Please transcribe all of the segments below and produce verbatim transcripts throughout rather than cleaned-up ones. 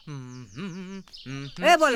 Ey bola.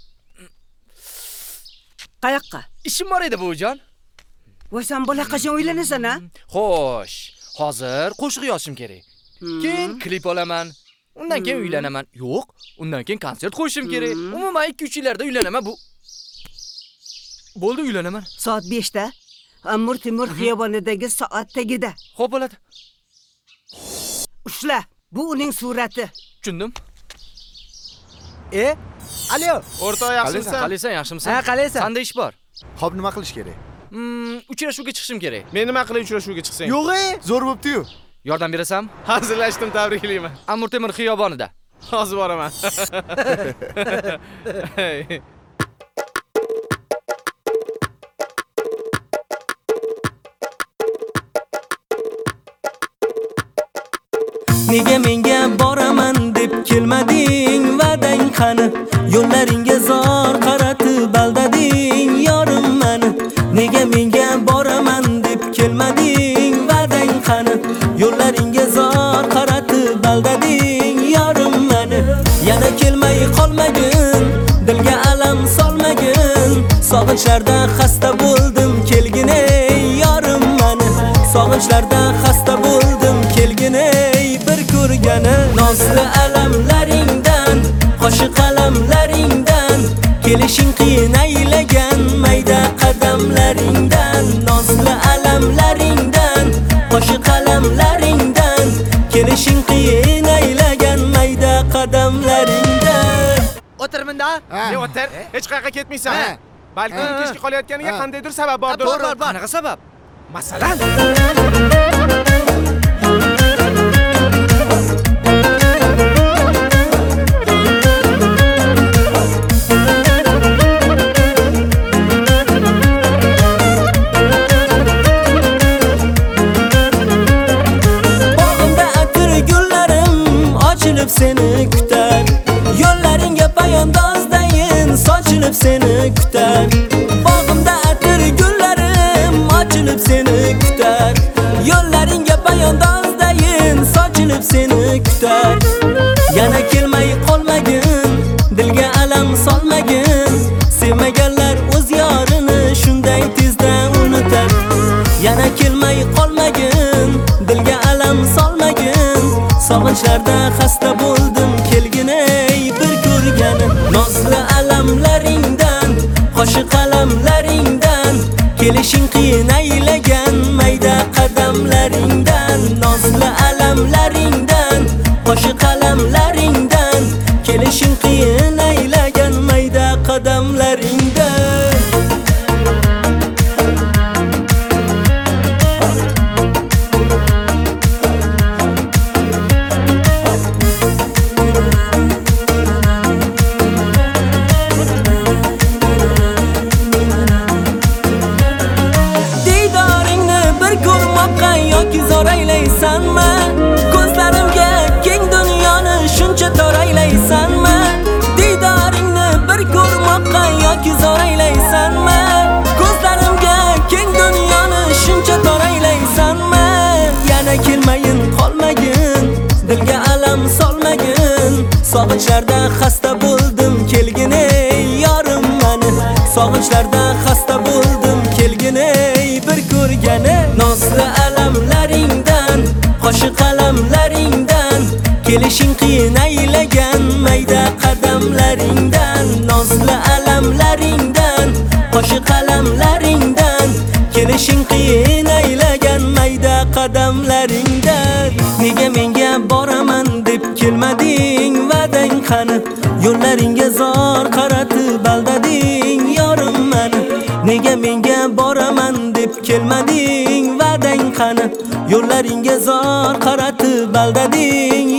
Qayoqqa? Ishim bor edi buvijon. Voy sen bola qachon uylanasan ha? Xo'sh, hozir qo'shiq yozishim kerak. Keyin klip olaman. Undan keyin uylanaman. Yo'q, undan keyin konsert qo'yishim kerak. Umuman ikki uch yillarda uylanaman bu. Bo'ldi, uylanaman. Soat beshda Amur Temur xiyobonidagi soat tagida. Xo'p bo'ladi. Ushla, bu uning surati. Tushundim. E? Alo. O'rtoq yaxshimisan? Qalaysan, yaxshimisan? Ha, qalaysan? Qanday ish bor? Xo'p, nima qilish kerak? Hmm, uchrashuvga chiqishim kerak. Men nima qilay uchrashuvga chiqsang? Yo'q-e, zo'r bo'pti-yu. Yordam berasan? Hazırlaşdım, tabriklayman. Amur Temur xiyobonida. Hozir boraman. Nega menga boraman deb kelmading, va'dang qani? Yo'llaringga zor qaratib aldading yorim meni. Nega menga boraman deb kelmading, va'dang qani? Yo'llaringga zor qaratib aldading yorim meni. Yana kelmay qolmagin, dilga alam solmagin. Sog'inchlarda xasta bo'ldim, kelgin ey yorim meni. Sog'inchlarda xasta bo'ldim, kelgin ey bir ko'rgani. Nozli alamlaringdan, qo'shi qalamlaringdan, kelishing qiyin aylagan mayda qadamlaringdan. Nozli alamlaringdan, qo'shi qalamlaringdan, kelishing qiyin aylagan mayda qadamlaringdan. O'tirminda? Ne o'tir? Hech qayerga ketmaysan. Balki kechga qolayotganiga qandaydir sabab bordir. Bor, bor, bor. Qanaqa sabab? Masalan, Bog'imda atir gullarim ochilib seni kutar. Yo'llaringga poyandozdayin sochilib seni kutar. Bog'imda atir gullarim ochilib seni kutar. Yo'llaringga poyandozdayin sochilib seni kutar. Yana kelmay qolmagin, dilga alam solmagin. Sevmaganlar o'z yorini shunday tezda unutar. Yana kelmay qolmagin, dilga alam solmagin. Sog'inchlarda xasta bo'ldim, kelgin ey bir ko'rgani. Nozli alamlaringdan, qo'shi qalamlaringdan, kelishing qiyin aylagan mayda qadamlaringdan. Nozli alamlaringdan, qo'shi qalamlaringdan, kelishing qiyin aylagan mayda qadamlaringdan. Diydoringni bir ko'rmoqqa yoki zor aylaysanmi? Ko'zlarimga keng dunyoni shuncha tor aylaysanmi? Diydoringni bir ko'rmoqqa yoki zor aylaysanmi? Ko'zlarimga keng dunyoni shuncha tor aylaysanmi? Yana kelmayin qolmagin, dilga alam solmagin. Sog'inchlarda xasta bo'ldim, kelgin ey yorim meni. Sog'inchlarda xasta bo'ldim, kelgin ey bir ko'rgani. Nozli alamlaringdan, qo'shi qalamlaringdan, kelishing qiyin aylagan mayda qadamlaringdan. Nozli alamlaringdan, qo'shi qalamlaringdan, kelishing qiyin aylagan mayda qadamlaringdan. Nega menga boraman deb kelmading, va'dang qani? Yo'llaringga zor qaratib aldading yorim meni. Nega menga boraman deb kelmading, va'dang qani? Yo'llaringga zor qaratib aldading